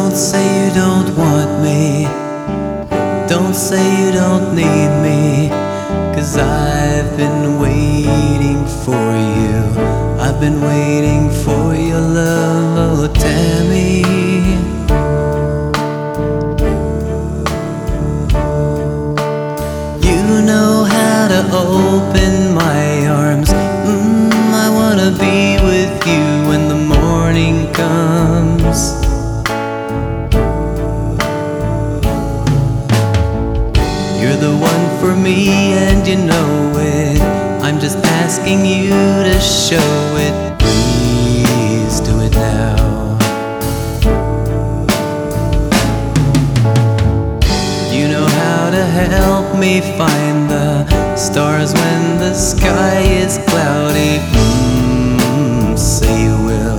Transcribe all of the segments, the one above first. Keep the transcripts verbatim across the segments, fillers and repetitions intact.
don't say you don't want me. Don't say you don't need me. 'Cause I've been waiting for you. I've been waiting for your love, oh Tammy. You know how to open my arms. mm, I wanna be with you when the morning comes. You're the one for me and you know it. I'm just asking you to show it. Please do it now. You know how to help me find the stars when the sky is cloudy. Mm, say you will.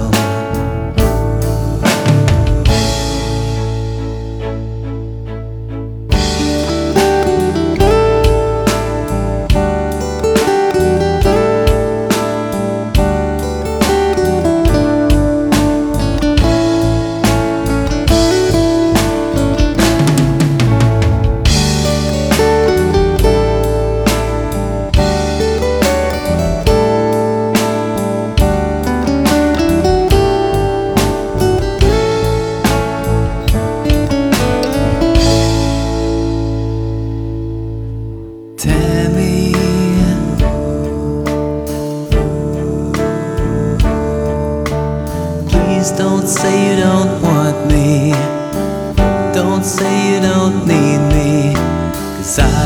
Tammy, please don't say you don't want me. Don't say you don't need me. 'Cause I